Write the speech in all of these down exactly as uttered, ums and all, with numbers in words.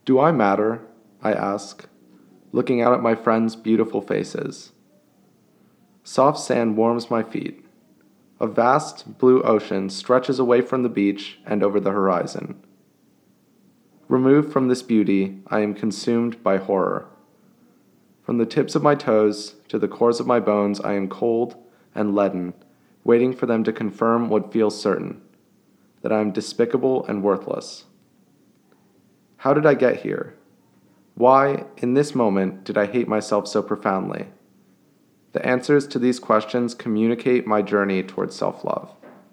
Do I matter? I ask, looking out at my friends' beautiful faces. Soft sand warms my feet. A vast blue ocean stretches away from the beach and over the horizon. Removed from this beauty, I am consumed by horror. From the tips of my toes to the cores of my bones, I am cold and leaden, waiting for them to confirm what feels certain, that I am despicable and worthless. How did I get here? Why, in this moment, did I hate myself so profoundly? The answers to these questions communicate my journey towards self-love.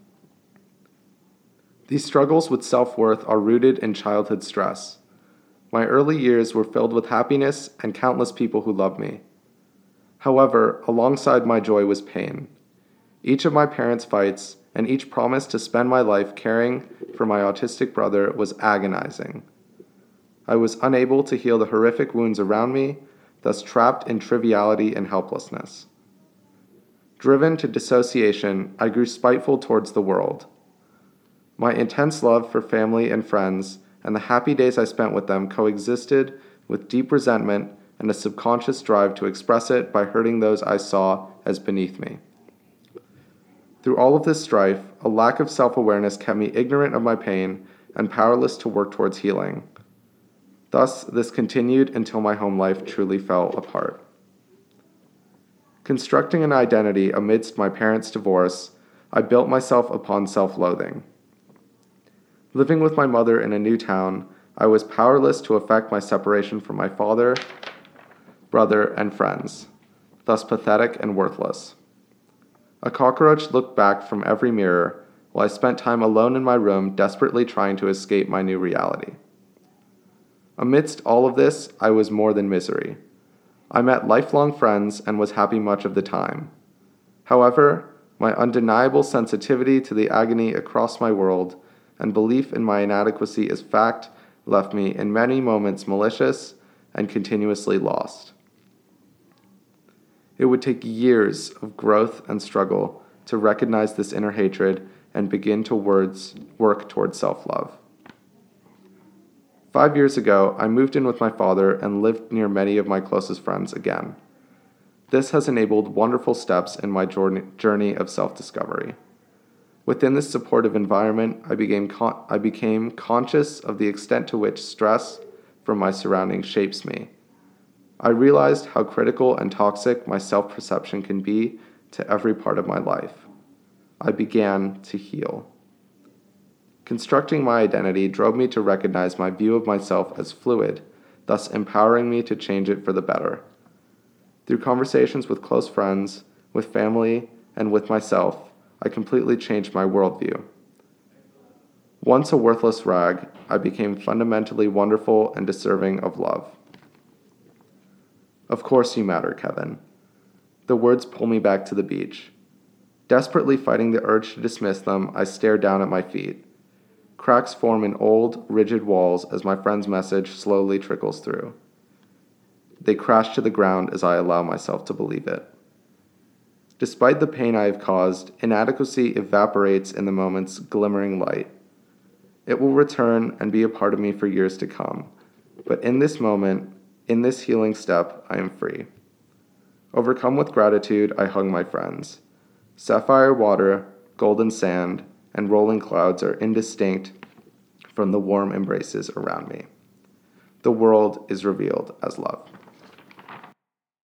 These struggles with self-worth are rooted in childhood stress. My early years were filled with happiness and countless people who loved me. However, alongside my joy was pain. Each of my parents' fights and each promise to spend my life caring for my autistic brother was agonizing. I was unable to heal the horrific wounds around me, thus trapped in triviality and helplessness. Driven to dissociation, I grew spiteful towards the world. My intense love for family and friends and the happy days I spent with them coexisted with deep resentment and a subconscious drive to express it by hurting those I saw as beneath me. Through all of this strife, a lack of self-awareness kept me ignorant of my pain and powerless to work towards healing. Thus, this continued until my home life truly fell apart. Constructing an identity amidst my parents' divorce, I built myself upon self-loathing. Living with my mother in a new town, I was powerless to effect my separation from my father, brother, and friends, thus pathetic and worthless. A cockroach looked back from every mirror, while I spent time alone in my room, desperately trying to escape my new reality. Amidst all of this, I was more than misery. I met lifelong friends and was happy much of the time. However, my undeniable sensitivity to the agony across my world and belief in my inadequacy as fact left me in many moments malicious and continuously lost. It would take years of growth and struggle to recognize this inner hatred and begin to words, work towards self-love. Five years ago, I moved in with my father and lived near many of my closest friends again. This has enabled wonderful steps in my journey of self-discovery. Within this supportive environment, I became, con- I became conscious of the extent to which stress from my surroundings shapes me. I realized how critical and toxic my self-perception can be to every part of my life. I began to heal. Constructing my identity drove me to recognize my view of myself as fluid, thus empowering me to change it for the better. Through conversations with close friends, with family, and with myself, I completely changed my worldview. Once a worthless rag, I became fundamentally wonderful and deserving of love. Of course you matter, Kevin. The words pull me back to the beach. Desperately fighting the urge to dismiss them, I stare down at my feet. Cracks form in old, rigid walls as my friend's message slowly trickles through. They crash to the ground as I allow myself to believe it. Despite the pain I have caused, inadequacy evaporates in the moment's glimmering light. It will return and be a part of me for years to come. But in this moment, in this healing step, I am free. Overcome with gratitude, I hug my friends. Sapphire water, golden sand, and rolling clouds are indistinct from the warm embraces around me. The world is revealed as love.